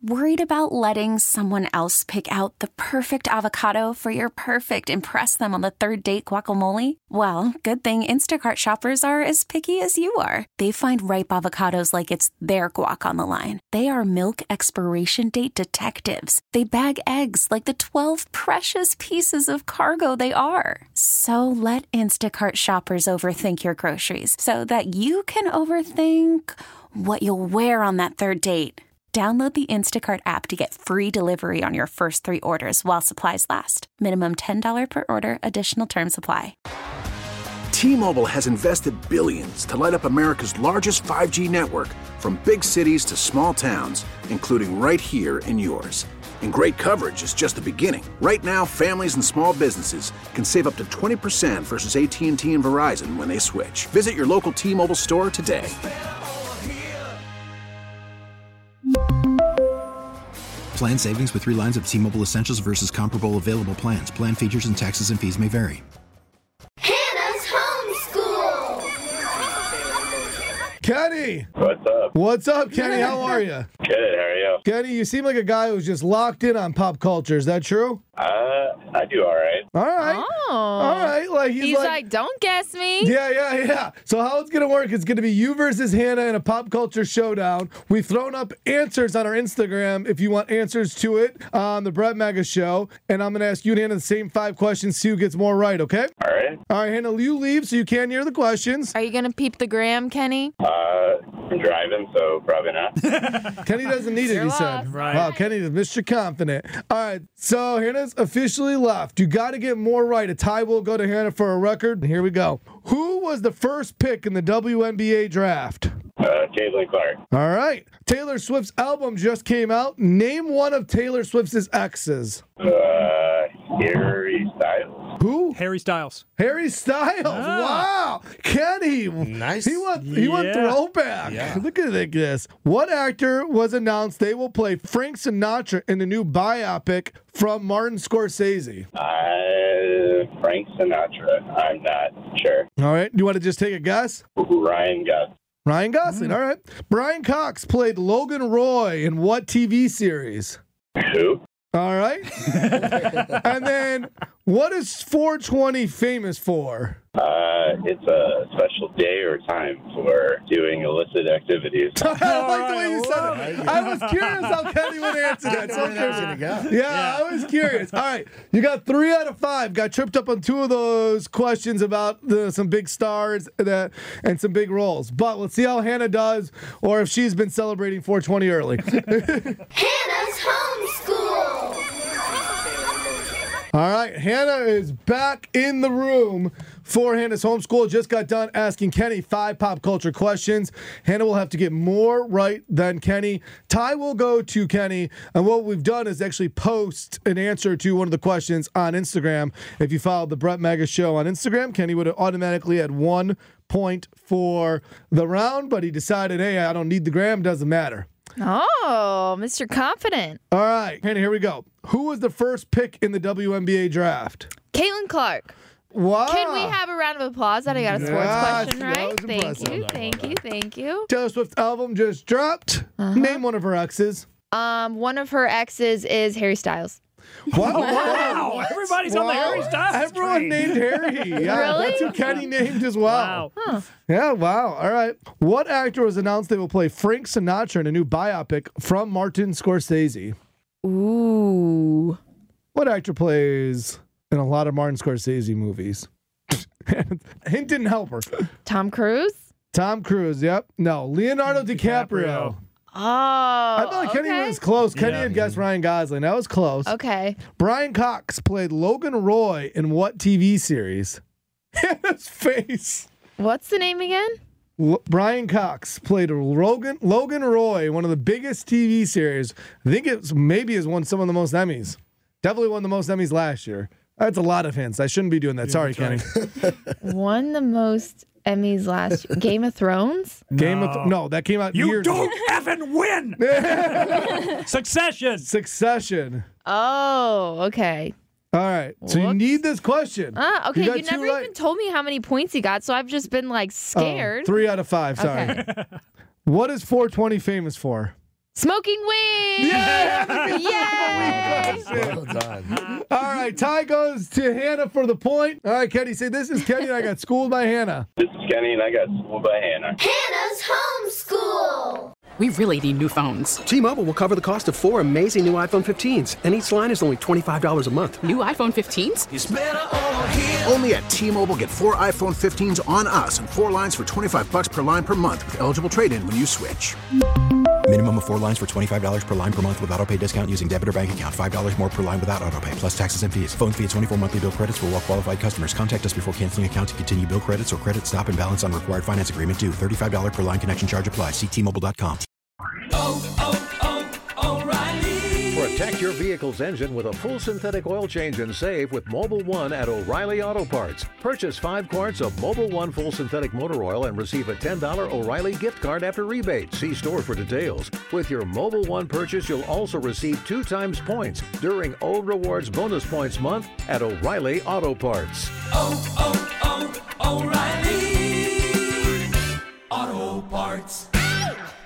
Worried about letting someone else pick out the perfect avocado for your perfect impress them on the third date guacamole? Well, good thing Instacart shoppers are as picky as you are. They find ripe avocados like it's their guac on the line. They are milk expiration date detectives. They bag eggs like the 12 precious pieces of cargo they are. So let Instacart shoppers overthink your groceries so that you can overthink what you'll wear on that third date. Download the Instacart app to get free delivery on your first 3 orders while supplies last. Minimum $10 per order. Additional terms apply. T-Mobile has invested billions to light up America's largest 5G network, from big cities to small towns, including right here in yours. And great coverage is just the beginning. Right now, families and small businesses can save up to 20% versus AT&T and Verizon when they switch. Visit your local T-Mobile store today. Plan savings with 3 lines of T-Mobile Essentials versus comparable available plans. Plan features and taxes and fees may vary. Hannah's Homeschool! Kenny! What's up? What's up, Kenny? How are you? Good, how are you? Kenny, you seem like a guy who's just locked in on pop culture. Is that true? I do all right. All right. Oh. All right. Like He's like, don't guess me. Yeah. So how it's going to work, it's going to be you versus Hannah in a pop culture showdown. We've thrown up answers on our Instagram if you want answers to it on the Brett Mega Show. And I'm going to ask you and Hannah the same 5 questions. See who gets more right, okay? All right. All right, Hannah, you leave so you can't hear the questions. Are you going to peep the gram, Kenny? I'm driving, so probably not. Kenny doesn't need it, You're he lost. said. Right. Wow, Kenny is Mr. Confident. All right, so Hannah's officially left. You got to get more right. A tie will go to Hannah for a record. Here we go. Who was the first pick in the WNBA draft? Caitlin Clark. All right. Taylor Swift's album just came out. Name one of Taylor Swift's exes. Harry Styles. Who? Harry Styles. Harry Styles. Wow. Kenny. Nice. He went Yeah. throwback. Yeah. Look at this. What actor was announced they will play Frank Sinatra in the new biopic from Martin Scorsese? Frank Sinatra. I'm not sure. All right. You want to just take a guess? Ryan Gosling. Ryan Gosling. All right. Brian Cox played Logan Roy in what TV series? Who? All right. And then what is 420 famous for? It's a special day or time for doing illicit activities. I like the way you said it. I was curious how Kenny would answer that. So I'm curious. Yeah, I was curious. All right. You got 3 out of 5. Got tripped up on 2 of those questions about some big stars and some big roles. But let's see how Hannah does, or if she's been celebrating 420 early. Hannah's Homeschool! All right, Hannah is back in the room for Hannah's Homeschool. Just got done asking Kenny 5 pop culture questions. Hannah will have to get more right than Kenny. Ty will go to Kenny, and what we've done is actually post an answer to one of the questions on Instagram. If you followed the Brett Mega Show on Instagram, Kenny would have automatically had 1 point for the round, but he decided, hey, I don't need the gram, doesn't matter. Oh, Mr. Confident. All right, Hannah, here we go. Who was the first pick in the WNBA draft? Caitlin Clark. Wow. Can we have a round of applause that I got a sports Yes, question that right? was impressive. Thank you. Taylor Swift's album just dropped. Name one of her exes. One of her exes is Harry Styles. Wow. Everybody's on the Harry Styles Everyone train. named Harry. Yeah, Really? that's who Kenny named as well. Wow. Yeah, wow. All right. What actor was announced they will play Frank Sinatra in a new biopic from Martin Scorsese? Ooh. What actor plays in a lot of Martin Scorsese movies? Hint didn't help her. Tom Cruise? Tom Cruise, yep. No, Leonardo DiCaprio. Oh. I thought Kenny was close. Kenny had guessed Ryan Gosling. That was close. Okay. Brian Cox played Logan Roy in what TV series? Hannah's face. What's the name again? Brian Cox played Logan Roy, one of the biggest TV series. I think it's maybe has won some of the most Emmys. Definitely won the most Emmys last year. That's a lot of hints. I shouldn't be doing that. Sorry, Kenny. Won the most Emmys last year. Game of Thrones? No, that came out You years ago. don't effing win. Succession. Oh, okay. All right. So you Whoops. need this question. Okay, got you two never right. even told me how many points he got, so I've just been like scared. 3 out of 5. Sorry. Okay. What is 420 famous for? Smoking wings! Yeah! Yay! Well done. All right, tie goes to Hannah for the point. All right, Kenny, say this is Kenny and I got schooled by Hannah. This is Kenny, and I got schooled by Hannah. Hannah's homeschool. We really need new phones. T-Mobile will cover the cost of 4 amazing new iPhone 15s, and each line is only $25 a month. New iPhone 15s? It's better over here. Only at T-Mobile, get 4 iPhone 15s on us and 4 lines for $25 per line per month with eligible trade-in when you switch. Minimum of 4 lines for $25 per line per month with autopay discount using debit or bank account. $5 more per line without autopay, plus taxes and fees. Phone fee at 24 monthly bill credits for well-qualified customers. Contact us before canceling account to continue bill credits or credit stop and balance on required finance agreement due. $35 per line connection charge applies. See T-Mobile.com. O'Reilly. Protect your vehicle's engine with a full synthetic oil change and save with Mobil 1 at O'Reilly Auto Parts. Purchase 5 quarts of Mobil 1 full synthetic motor oil and receive a $10 O'Reilly gift card after rebate. See store for details. With your Mobil 1 purchase, you'll also receive 2 times points during O Rewards Bonus Points Month at O'Reilly Auto Parts. O'Reilly Auto Parts.